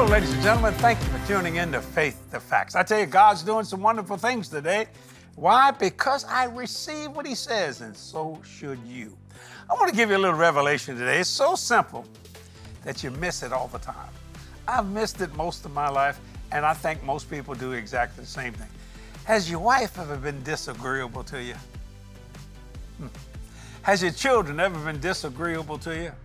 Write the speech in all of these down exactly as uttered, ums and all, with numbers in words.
ladies and gentlemen. Thank you for tuning in to Faith to Facts. I tell you, God's doing some wonderful things today. Why? Because I receive what he says, and so should you. I want to give you a little revelation today. It's so simple that you miss it all the time. I've missed it most of my life, and I think most people do exactly the same thing. Has your wife ever been disagreeable to you? Hmm. Has your children ever been disagreeable to you?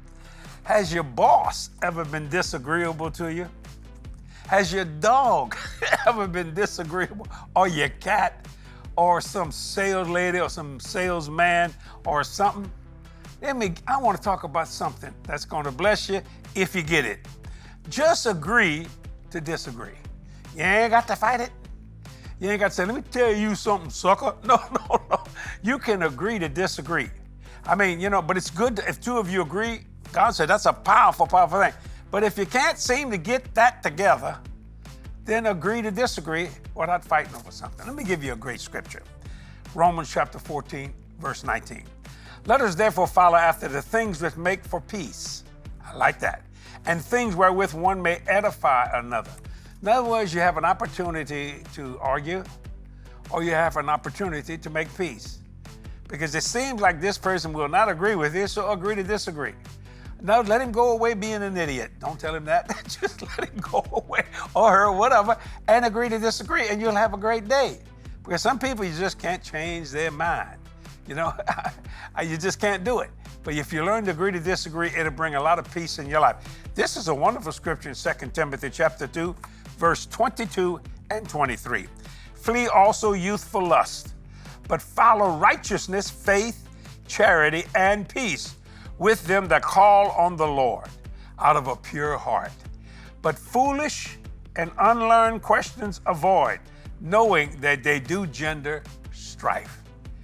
Has your boss ever been disagreeable to you? Has your dog ever been disagreeable? Or your cat? Or some sales lady or some salesman or something? Let me, I want to talk about something that's going to bless you if you get it. Just agree to disagree. You ain't got to fight it. You ain't got to say, let me tell you something, sucker. No, no, no. You can agree to disagree. I mean, you know, but it's good to, if two of you agree. God said that's a powerful, powerful thing. But if you can't seem to get that together, then agree to disagree without fighting over something. Let me give you a great scripture. Romans chapter fourteen, verse nineteen. Let us therefore follow after the things which make for peace. I like that. And things wherewith one may edify another. In other words, you have an opportunity to argue, or you have an opportunity to make peace. Because it seems like this person will not agree with you, so agree to disagree. No, let him go away being an idiot. Don't tell him that. Just let him go away, or her, whatever, and agree to disagree, and you'll have a great day. Because some people, you just can't change their mind. You know, you just can't do it. But if you learn to agree to disagree, it'll bring a lot of peace in your life. This is a wonderful scripture in Second Timothy chapter two, verse twenty-two and twenty-three. Flee also youthful lust, but follow righteousness, faith, charity, and peace with them that call on the Lord out of a pure heart. But foolish and unlearned questions avoid, knowing that they do gender strife.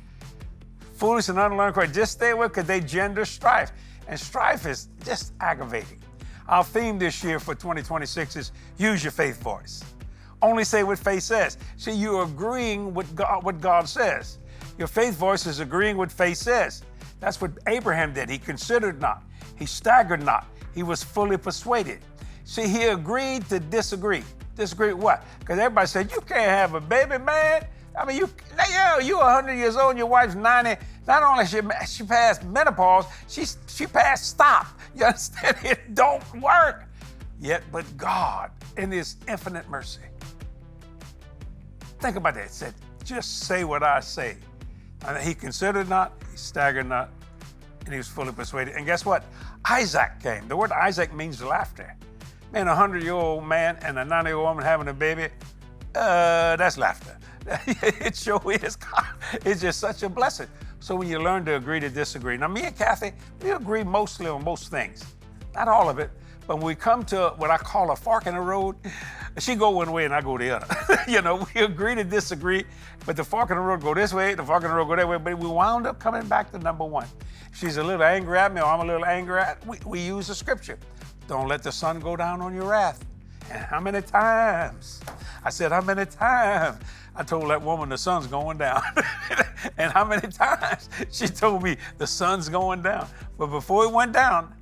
Foolish and unlearned questions, just stay away because they gender strife. And strife is just aggravating. Our theme this year for twenty twenty-six is use your faith voice. Only say what faith says. See, you're agreeing with God, what God says. Your faith voice is agreeing with faith says. That's what Abraham did. He considered not. He staggered not. He was fully persuaded. See, he agreed to disagree. Disagree with what? Because everybody said, you can't have a baby, man. I mean, you, yeah, you're one hundred years old and your wife's ninety. Not only she, she passed menopause, she, she passed stop. You understand? It don't work. Yet, but God, in his infinite mercy, think about that. It said, just say what I say. And he considered not, he staggered not, and he was fully persuaded. And guess what? Isaac came. The word Isaac means laughter. Man, a hundred-year-old man and a ninety-year-old woman having a baby, uh, that's laughter. It sure is. It's just such a blessing. So when you learn to agree to disagree. Now, me and Kathy, we agree mostly on most things. Not all of it. But when we come to what I call a fork in the road, she go one way and I go the other. You know, we agree to disagree, but the fork in the road go this way, the fork in the road go that way, but we wound up coming back to number one. She's a little angry at me or I'm a little angry at we, we use the scripture. Don't let the sun go down on your wrath. And how many times? I said, how many times? I told that woman the sun's going down. And how many times she told me the sun's going down. But before it went down,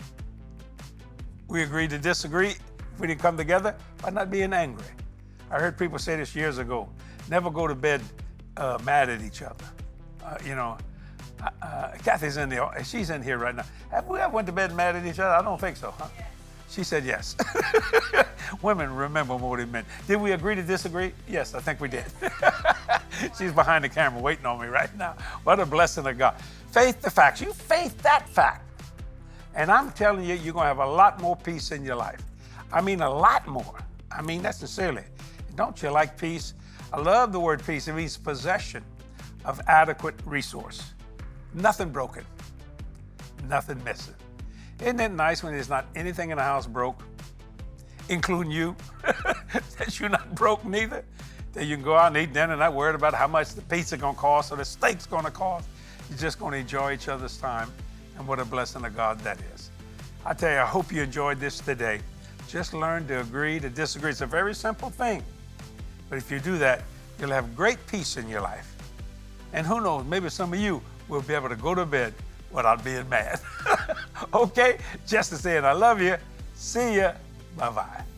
we agreed to disagree if we didn't come together by not being angry. I heard people say this years ago, never go to bed uh, mad at each other. Uh, you know, uh, uh, Kathy's in there, she's in here right now. Have we ever went to bed mad at each other? I don't think so, huh? Yes. She said yes. Women remember more than men. Did we agree to disagree? Yes, I think we did. She's behind the camera waiting on me right now. What a blessing of God. Faith the facts. You faith that fact. And I'm telling you, you're going to have a lot more peace in your life. I mean, a lot more. I mean, that's sincerely. Don't you like peace? I love the word peace. It means possession of adequate resource. Nothing broken. Nothing missing. Isn't it nice when there's not anything in the house broke, including you, that you're not broke neither? That you can go out and eat dinner and not worried about how much the pizza going to cost or the steak's going to cost. You're just going to enjoy each other's time. And what a blessing of God that is. I tell you, I hope you enjoyed this today. Just learn to agree to disagree. It's a very simple thing. But if you do that, you'll have great peace in your life. And who knows, maybe some of you will be able to go to bed without being mad. Okay? Just to say it, I love you. See ya. Bye-bye.